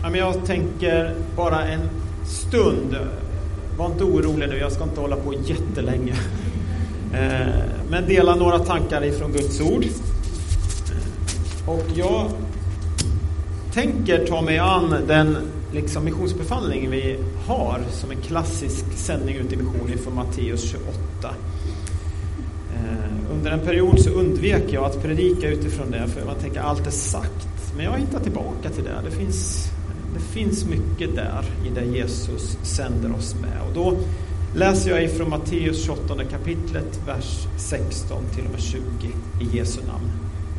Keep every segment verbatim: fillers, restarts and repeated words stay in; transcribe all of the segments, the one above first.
Ja, men jag tänker bara en stund. Var inte orolig nu, jag ska inte hålla på jättelänge. Men dela några tankar ifrån Guds ord. Och jag tänker ta mig an den liksom missionsbefallning vi har som en klassisk sändning ut i missionen från Matteus tjugoåtta. Under en period så undvek jag att predika utifrån det, för man tänker allt är sagt. Men jag hittar tillbaka till det. Det finns, det finns mycket där i det Jesus sänder oss med. Och då läser jag ifrån Matteus tjugoåttonde kapitlet, vers sexton till och med tjugo i Jesu namn.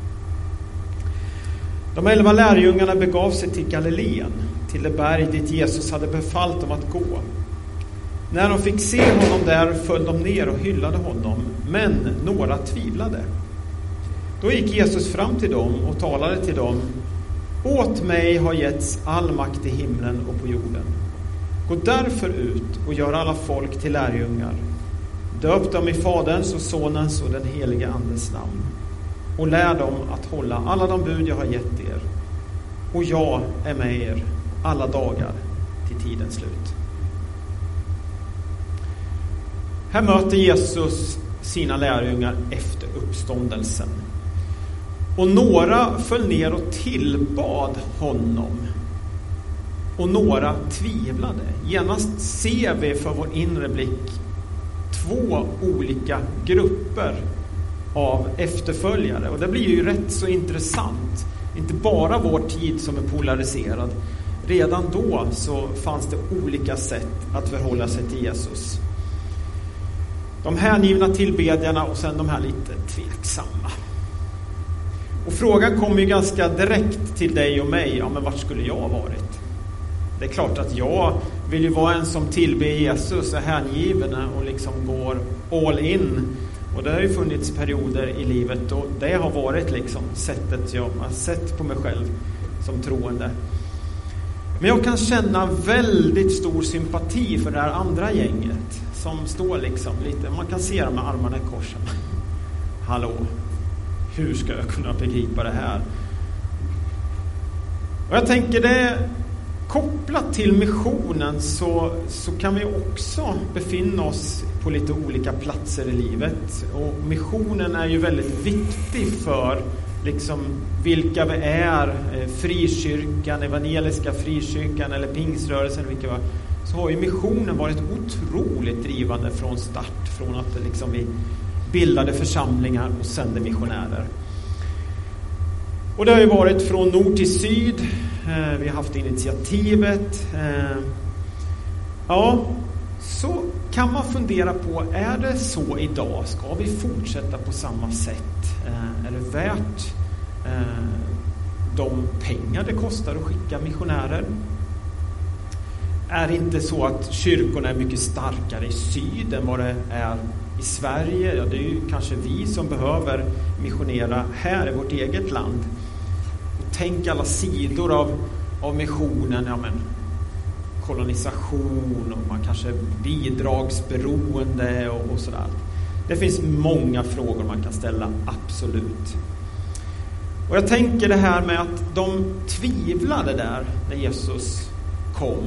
De elva lärjungarna begav sig till Galileen, till det berg dit Jesus hade befallt dem att gå. När de fick se honom där föll de ner och hyllade honom, men några tvivlade. Då gick Jesus fram till dem och talade till dem: åt mig har getts all makt i himlen och på jorden. Gå därför ut och gör alla folk till lärjungar. Döp dem i Faderns och Sonens och den helige Andes namn. Och lär dem att hålla alla de bud jag har gett er. Och jag är med er alla dagar till tidens slut. Här möter Jesus sina lärjungar efter uppståndelsen. Och några föll ner och tillbad honom. Och några tvivlade. Genast ser vi för vår inre blick två olika grupper av efterföljare. Och det blir ju rätt så intressant. Inte bara vår tid som är polariserad. Redan då så fanns det olika sätt att förhålla sig till Jesus. De hängivna tillbedjarna och sen de här lite tveksamma. Och frågan kommer ju ganska direkt till dig och mig. Ja, men vart skulle jag ha varit? Det är klart att jag vill ju vara en som tillber Jesus, är hängiven och liksom går all in. Och det har ju funnits perioder i livet och det har varit liksom sättet jag har sett på mig själv som troende. Men jag kan känna väldigt stor sympati för det här andra gänget som står liksom lite, man kan se dem med armarna i korsen. Hallå, hur ska jag kunna begripa det här? Och jag tänker det kopplat till missionen så, så kan vi också befinna oss på lite olika platser i livet. Och missionen är ju väldigt viktig för liksom vilka vi är, frikyrkan, evangeliska frikyrkan eller pingsrörelsen, vilka var, så har ju missionen varit otroligt drivande från start, från att liksom vi bildade församlingar och sände missionärer. Och det har ju varit från nord till syd. Vi har haft initiativet. Ja, så kan man fundera på, är det så idag? Ska vi fortsätta på samma sätt? Är det värt de pengar det kostar att skicka missionärer? Är det inte så att kyrkorna är mycket starkare i syd än vad det är i Sverige? Ja, det är ju kanske vi som behöver missionera här i vårt eget land. Och tänk alla sidor av, av missionen, ja men kolonisation och man kanske bidragsberoende och, och sådär. Det finns många frågor man kan ställa, absolut. Och jag tänker det här med att de tvivlade där när Jesus kom.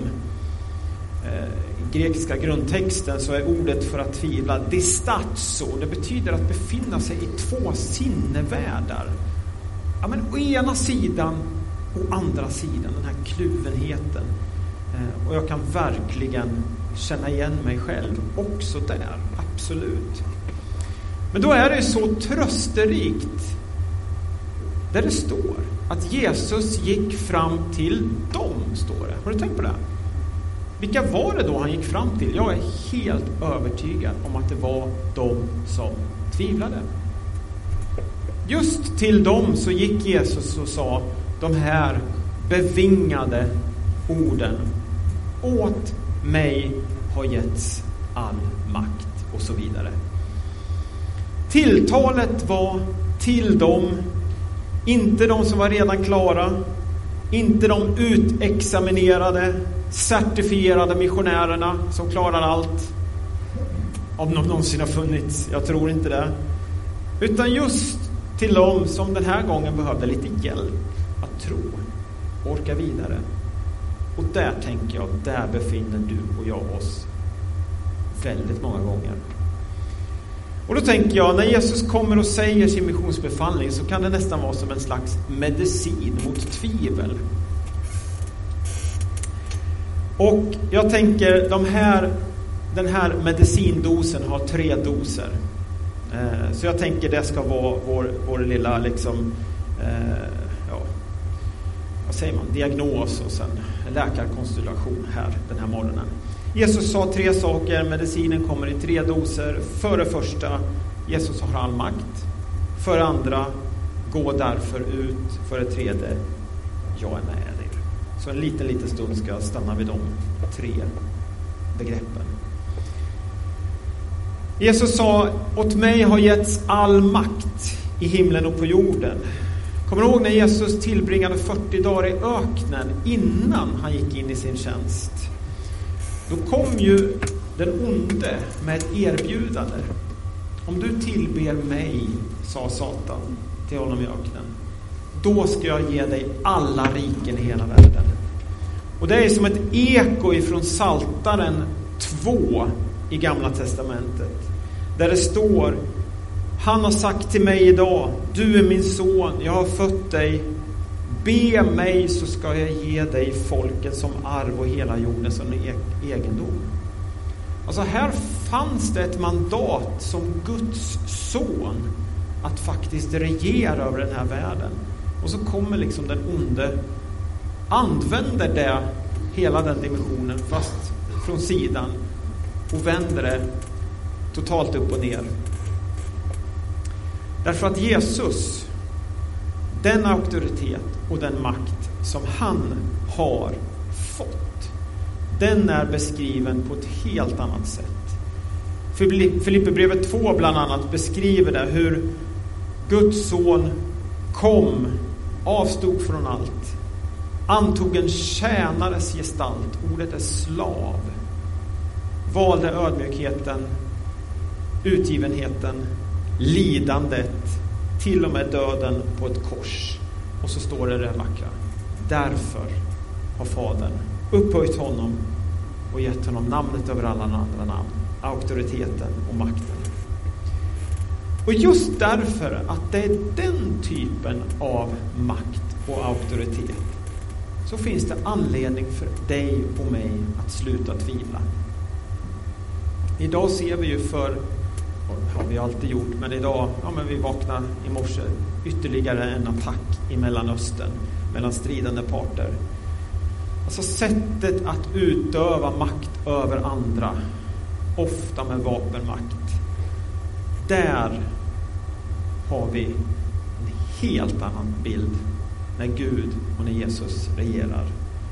I grekiska grundtexten så är ordet för att tvivla distazo. Det betyder att befinna sig i två sinnevärldar. Ja, men å ena sidan och andra sidan, den här kluvenheten. Och jag kan verkligen känna igen mig själv också där, absolut. Men då är det så trösterikt där det står att Jesus gick fram till dem, står det. Har du tänkt på det? Vilka var det då han gick fram till? Jag är helt övertygad om att det var de som tvivlade. Just till dem så gick Jesus och sa de här bevingade orden: åt mig har getts all makt, och så vidare. Tilltalet var till dem, inte de som var redan klara, inte de utexaminerade, certifierade missionärerna som klarar allt, om de någonsin har funnits, jag tror inte det, utan just till dem som den här gången behövde lite hjälp att tro, orka vidare. Och där tänker jag, där befinner du och jag oss väldigt många gånger. Och då tänker jag, när Jesus kommer och säger sin missionsbefallning, så kan det nästan vara som en slags medicin mot tvivel. Och jag tänker, de här, den här medicindosen har tre doser. Eh, så jag tänker det ska vara vår, vår lilla liksom, eh, ja, vad säger man, diagnos och sen läkarkonstellation här den här morgonen. Jesus sa tre saker, medicinen kommer i tre doser. För det första, Jesus har all makt. För det andra, gå därför ut. För det tredje, jag är med er. Så en liten, liten stund ska jag stanna vid de tre begreppen. Jesus sa, åt mig har getts all makt i himlen och på jorden. Kommer du ihåg när Jesus tillbringade fyrtio dagar i öknen innan han gick in i sin tjänst? Då kom ju den onde med ett erbjudande. Om du tillber mig, sa Satan till honom i öknen, då ska jag ge dig alla riken i hela världen. Och det är som ett eko ifrån Psaltaren två i Gamla testamentet. Där det står, han har sagt till mig idag, du är min son, jag har fött dig. Be mig så ska jag ge dig folket som arv och hela jorden som egendom. Alltså här fanns det ett mandat som Guds son att faktiskt regera över den här världen. Och så kommer liksom den onde, använder det, hela den dimensionen, fast från sidan, och vänder det totalt upp och ner. Därför att Jesus, den auktoritet och den makt som han har fått, den är beskriven på ett helt annat sätt. Filipperbrevet två bland annat beskriver det, hur Guds son kom, avstod från allt, antog en tjänares gestalt, ordet är slav, valde ödmjukheten, utgivenheten, lidandet, till och med döden på ett kors. Och så står det där vackra, därför har Fadern upphöjt honom och gett honom namnet över alla andra namn, auktoriteten och makten. Och just därför att det är den typen av makt och auktoritet, så finns det anledning för dig och mig att sluta tvivla. Idag ser vi ju för, har vi alltid gjort, men idag, ja men vi vaknar i morse, ytterligare en attack i Mellanöstern mellan stridande parter. Alltså sättet att utöva makt över andra, ofta med vapenmakt. Där har vi en helt annan bild när Gud och när Jesus regerar.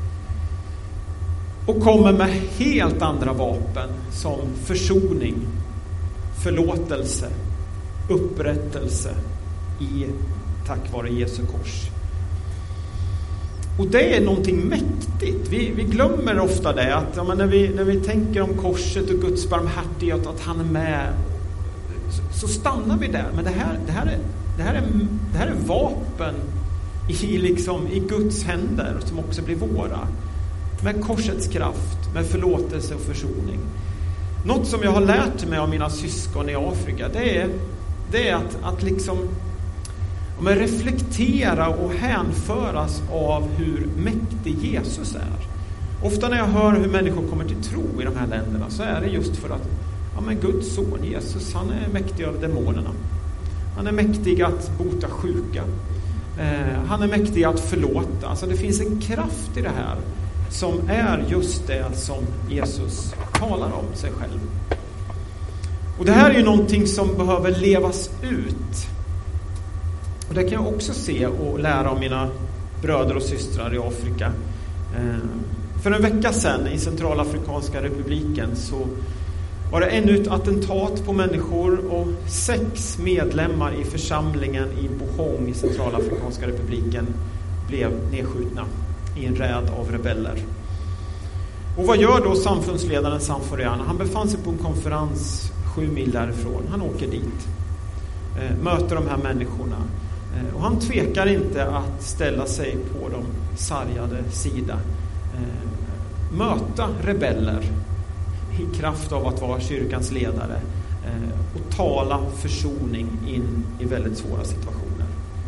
Och kommer med helt andra vapen som försoning, förlåtelse, upprättelse i tack vare Jesu kors. Och det är någonting mäktigt. Vi, vi glömmer ofta det, att ja, men när, vi, när vi tänker om korset och Guds barmhärtighet, att han är med, så, så stannar vi där. Men det här, det här, är, det här, är, det här är vapen i, liksom, i Guds händer som också blir våra. Med korsets kraft, med förlåtelse och försoning. Något som jag har lärt mig av mina syskon i Afrika, det är, det är att, att liksom, om jag reflektera och hänföras av hur mäktig Jesus är. Ofta när jag hör hur människor kommer till tro i de här länderna, så är det just för att ja, men Guds son Jesus, han är mäktig över demonerna. Han är mäktig att bota sjuka. Eh, han är mäktig att förlåta. Alltså det finns en kraft i det här som är just det som Jesus talar om sig själv. Och det här är ju någonting som behöver levas ut. Och det kan jag också se och lära av mina bröder och systrar i Afrika. För en vecka sedan i Centralafrikanska republiken så var det ännu ett attentat på människor, och sex medlemmar i församlingen i Bohong i Centralafrikanska republiken blev nedskjutna i en räd av rebeller. Och vad gör då samfundsledaren Sanforiana? Han befann sig på en konferens sju mil därifrån. Han åker dit, möter de här människorna. Och han tvekar inte att ställa sig på de sargade sida. eh, möta rebeller i kraft av att vara kyrkans ledare eh, och tala försoning in i väldigt svåra situationer.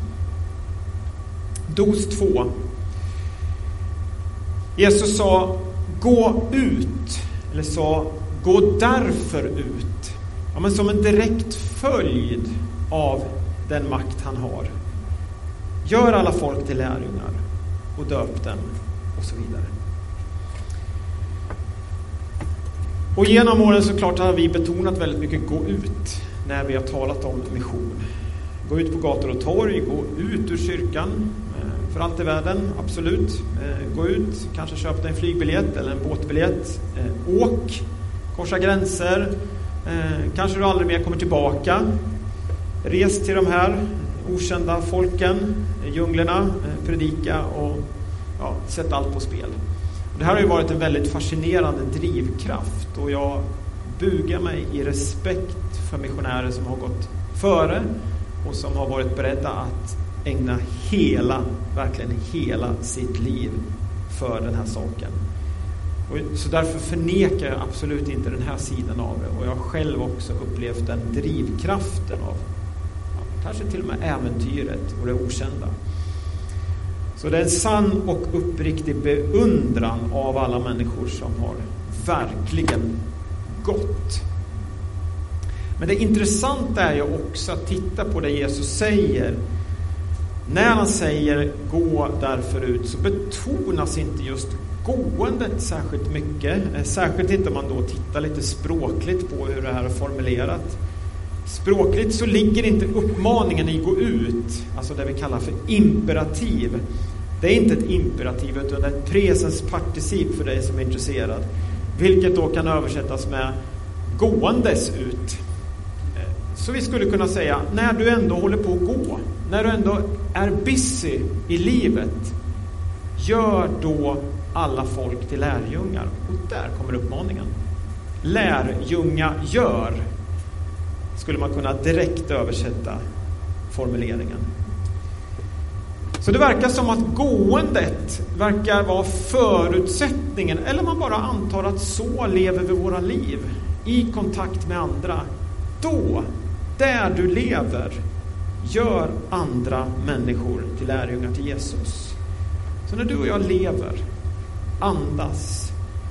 Dos två. Jesus sa, gå ut, eller sa, gå därför ut. Ja, men som en direkt följd av den makt han har. Gör alla folk till lärjungar och döp dem och så vidare. Och genom åren så klart har vi betonat väldigt mycket gå ut när vi har talat om mission. Gå ut på gator och torg, gå ut ur kyrkan för allt i världen, absolut. Gå ut, kanske köp dig en flygbiljett eller en båtbiljett. Åk, korsa gränser. Kanske du aldrig mer kommer tillbaka. Res till de här okända folken, djunglerna, predika och ja, sätt allt på spel. Det här har ju varit en väldigt fascinerande drivkraft och jag bugar mig i respekt för missionärer som har gått före och som har varit beredda att ägna hela, verkligen hela sitt liv för den här saken. Och så därför förnekar jag absolut inte den här sidan av det, och jag har själv också upplevt den drivkraften av ja, kanske till och med äventyret och det okända. Så det är en sann och uppriktig beundran av alla människor som har verkligen gått. Men det intressanta är ju också att titta på det Jesus säger. När han säger gå därför ut så betonas inte just gåendet särskilt mycket. Särskilt inte om man då tittar lite språkligt på hur det här är formulerat. Språkligt så ligger inte uppmaningen i gå ut, alltså det vi kallar för imperativ. Det är inte ett imperativ utan det är ett presensparticip för dig som är intresserad. Vilket då kan översättas med gåendes ut. Så vi skulle kunna säga, när du ändå håller på att gå, när du ändå är busy i livet, gör då alla folk till lärjungar. Och där kommer uppmaningen. Lärjunga gör, skulle man kunna direkt översätta formuleringen. Så det verkar som att gåendet verkar vara förutsättningen, eller man bara antar att så lever vi våra liv i kontakt med andra. Då, där du lever, gör andra människor till lärjungar till Jesus. Så när du och jag lever, andas,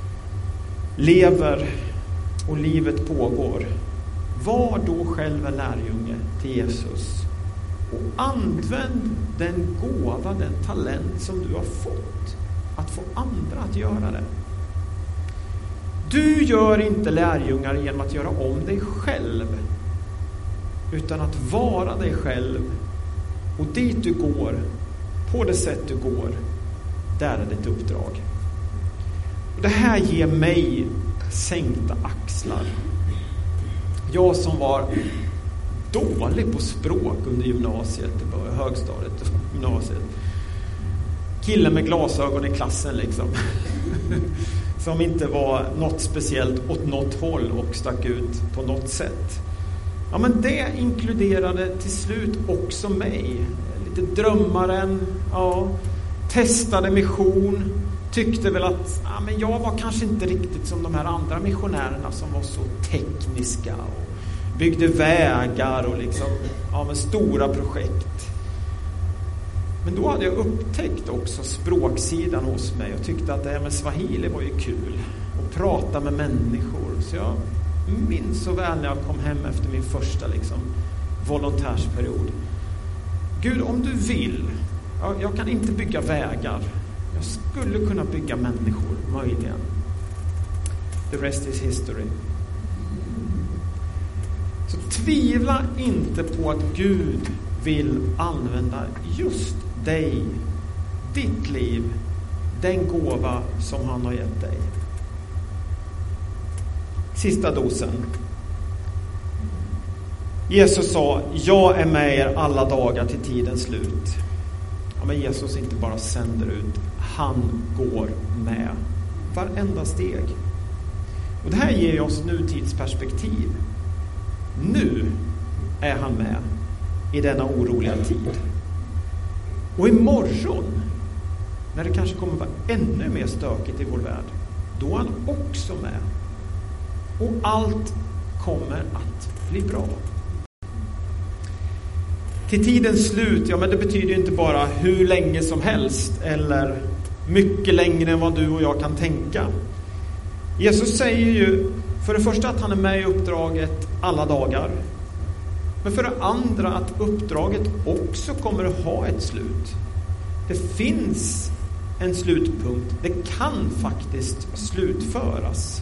lever och livet pågår, var då själv en lärjunge till Jesus. Och använd den gåva, den talent som du har fått att få andra att göra det. Du gör inte lärjungar genom att göra om dig själv, utan att vara dig själv, och dit du går, på det sätt du går, där är ditt uppdrag. Och det här ger mig sänkta axlar. Jag som var dålig på språk under gymnasiet, högstadiet och gymnasiet. Killen med glasögon i klassen liksom. Som inte var något speciellt åt något håll och stack ut på något sätt. Ja, men det inkluderade till slut också mig. Lite drömmaren, ja, testade mission, tyckte väl att ja, men jag var kanske inte riktigt som de här andra missionärerna som var så tekniska och byggde vägar och liksom, ja, med stora projekt. Men då hade jag upptäckt också språksidan hos mig och tyckte att det här med swahili var ju kul. Och prata med människor. Så jag minns så väl när jag kom hem efter min första liksom, volontärsperiod. Gud, om du vill, jag, jag kan inte bygga vägar. Jag skulle kunna bygga människor, möjligen. The rest is history. Så tvivla inte på att Gud vill använda just dig, ditt liv, den gåva som han har gett dig. Sista dosen. Jesus sa, jag är med er alla dagar till tidens slut. Ja, men Jesus inte bara sänder ut, han går med varenda steg. Och det här ger oss nutidsperspektiv. Nu är han med i denna oroliga tid. Och imorgon när det kanske kommer vara ännu mer stökigt i vår värld, då är han också med. Och allt kommer att bli bra. Till tidens slut, ja men det betyder ju inte bara hur länge som helst eller mycket längre än vad du och jag kan tänka. Jesus säger ju för det första att han är med i uppdraget alla dagar. Men för det andra att uppdraget också kommer att ha ett slut. Det finns en slutpunkt. Det kan faktiskt slutföras.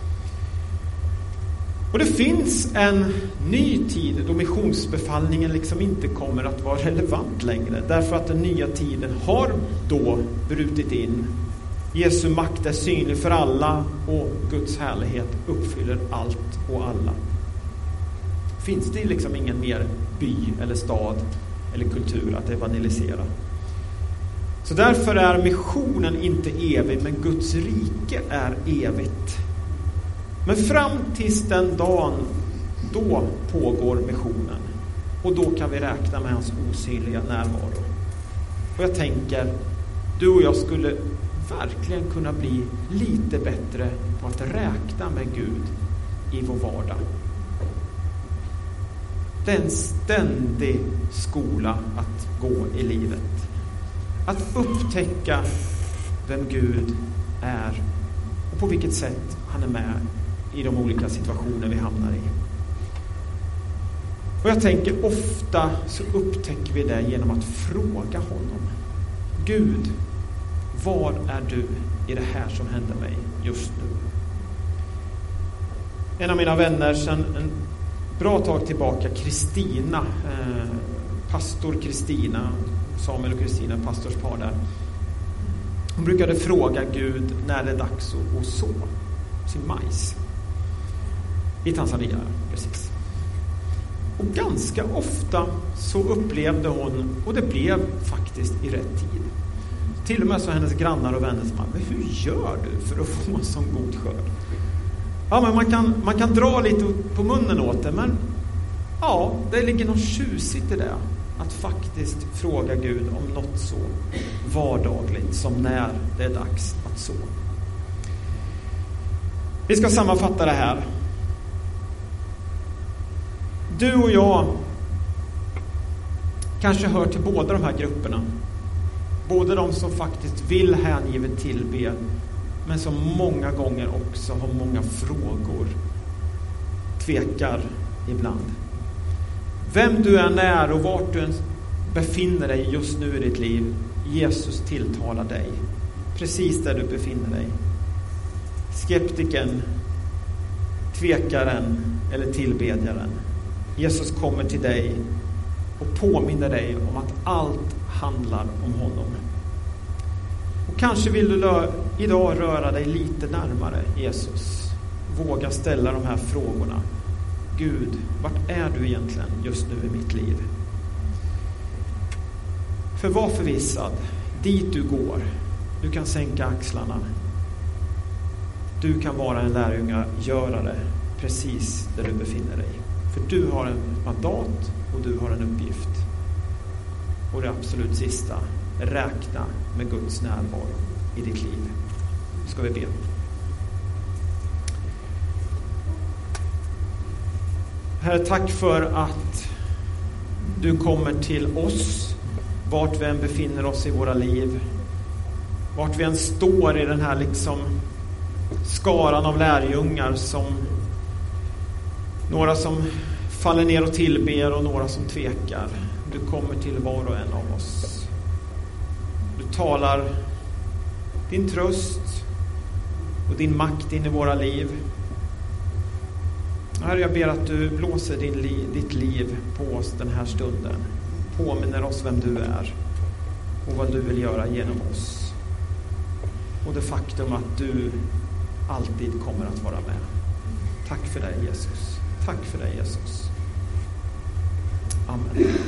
Och det finns en ny tid då missionsbefallningen liksom inte kommer att vara relevant längre. Därför att den nya tiden har då brutit in. Jesu makt är synlig för alla och Guds härlighet uppfyller allt och alla. Finns det liksom ingen mer by eller stad eller kultur att evangelisera. Så därför är missionen inte evig, men Guds rike är evigt. Men fram tills den dagen, då pågår missionen. Och då kan vi räkna med hans osynliga närvaro. Och jag tänker, du och jag skulle verkligen kunna bli lite bättre på att räkna med Gud i vår vardag. Det är en ständig skola att gå i livet. Att upptäcka vem Gud är och på vilket sätt han är med i de olika situationer vi hamnar i. Och jag tänker ofta så upptäcker vi det genom att fråga honom. Gud, var är du i det här som händer mig just nu? En av mina vänner sedan en bra tag tillbaka, Kristina, eh, pastor Kristina, Samuel och Kristina, pastorspar där. Hon brukade fråga Gud när det är dags att, att så sin majs. I Tanzania, precis. Och ganska ofta så upplevde hon, och det blev faktiskt i rätt tid. Till och med så hennes grannar och vänner som men hur gör du för att få en sån god skörd? Ja, men man kan, man kan dra lite på munnen åt det, men ja, det ligger något tjusigt i det. Att faktiskt fråga Gud om något så vardagligt som när det är dags att så. Vi ska sammanfatta det här. Du och jag kanske hör till båda de här grupperna. Både de som faktiskt vill hängivet tillbe, men som många gånger också har många frågor, tvekar ibland. Vem du är när och vart du än befinner dig just nu i ditt liv, Jesus tilltalar dig. Precis där du befinner dig. Skeptiken, tvekaren eller tillbedjaren. Jesus kommer till dig och påminner dig om att allt handlar om honom. Och kanske vill du lö- idag röra dig lite närmare Jesus. Våga ställa de här frågorna. Gud, vart är du egentligen just nu i mitt liv? För var förvissad, dit du går, du kan sänka axlarna. Du kan vara en lärjungagörare precis där du befinner dig. För du har en mandat och du har en uppgift. Och det absolut sista, räkna med Guds närvaro i ditt liv. Nu ska vi be. Herre, tack för att du kommer till oss, vart vi än befinner oss i våra liv. Vart vi än står i den här liksom skaran av lärjungar, som några som faller ner och tillber och några som tvekar. Du kommer till var och en av oss. Du talar din tröst och din makt in i våra liv. Herre, jag ber att du blåser din li- ditt liv på oss den här stunden. Påminner oss vem du är och vad du vill göra genom oss. Och det faktum att du alltid kommer att vara med. Tack för dig, Jesus. Tack för dig, Jesus. Amen.